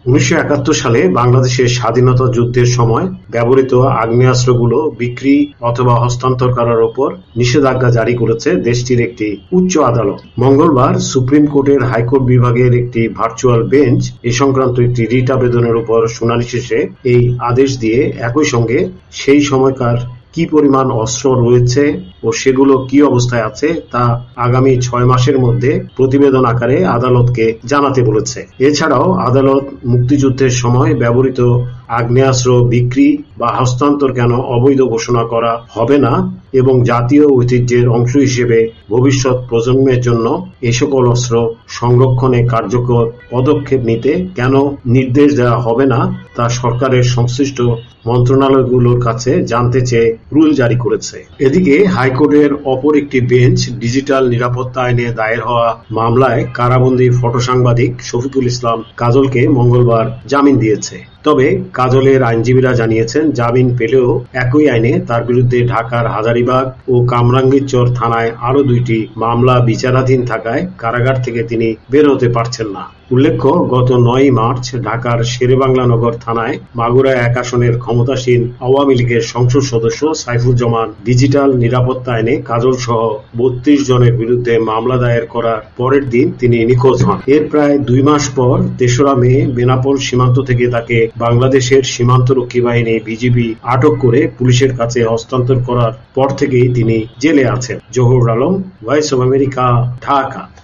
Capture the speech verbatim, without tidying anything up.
উনিশশো একাত্তর সালে বাংলাদেশের স্বাধীনতা যুদ্ধের সময় ব্যবহৃত আগ্নেয়াস্ত্রগুলো বিক্রি অথবা হস্তান্তর করার উপর নিষেধাজ্ঞা জারি করেছে দেশটির একটি উচ্চ আদালত। মঙ্গলবার সুপ্রিম কোর্টের হাইকোর্ট বিভাগের একটি ভার্চুয়াল বেঞ্চ এ সংক্রান্ত একটি রিট আবেদনের উপর শুনানি শেষে এই আদেশ দিয়ে একই সঙ্গে সেই সময়কার কি পরিমাণ অস্ত্র রয়েছে ও সেগুলো কি অবস্থায় আছে তা আগামী ছয় মাসের মধ্যে প্রতিবেদন আকারে আদালতকে জানাতে বলেছে। এছাড়াও আদালত মুক্তিযুদ্ধের সময় ব্যবহৃত আগ্নেয়াস্ত্র বিক্রি বা হস্তান্তর কেন অবৈধ ঘোষণা করা হবে না এবং জাতীয় ঐতিহ্যের অংশ হিসেবে ভবিষ্যৎ প্রজন্মের জন্য এ সকল অস্ত্র সংরক্ষণে কার্যকর পদক্ষেপ নিতে কেন নির্দেশ দেওয়া হবে না তা সরকারের সংশ্লিষ্ট মন্ত্রণালয়গুলোর কাছে জানতে চেয়ে রুল জারি করেছে। এদিকে হাইকোর্টের অপর একটি বেঞ্চ ডিজিটাল নিরাপত্তা আইনে দায়ের হওয়া মামলায় কারাবন্দী ফটো সাংবাদিক শফিকুল ইসলাম কাজলকে মঙ্গলবার জামিন দিয়েছে। তবে কাজলের আইনজীবীরা জানিয়েছেন জামিন পেলেও একই আইনে তার বিরুদ্ধে ঢাকার হাজারীবাগ ও কামরাঙ্গীরচর থানায় আরো দুইটি মামলা বিচারাধীন থাকায় কারাগার থেকে তিনি বের হতে পারছেন না। উল্লেখ্য, গত নয়ই মার্চ ঢাকার শেরেবাংলানগর থানায় মাগুরা এক আসনের ক্ষমতাসীন আওয়ামী লীগের সংসদ সদস্য সাইফুজ্জামান ডিজিটাল নিরাপত্তা আইনে কাজল সহ বত্রিশ জনের বিরুদ্ধে মামলা দায়ের করার পরের দিন তিনি নিখোঁজ হন। এর প্রায় দুই মাস পর তেসরা মে বেনাপোল সীমান্ত থেকে তাকে বাংলাদেশের সীমান্তরক্ষী বাহিনী বিজিবি আটক করে পুলিশের কাছে হস্তান্তর করার পর থেকেই তিনি জেলে আছেন। Zahur Alam, voice of America, Dhaka.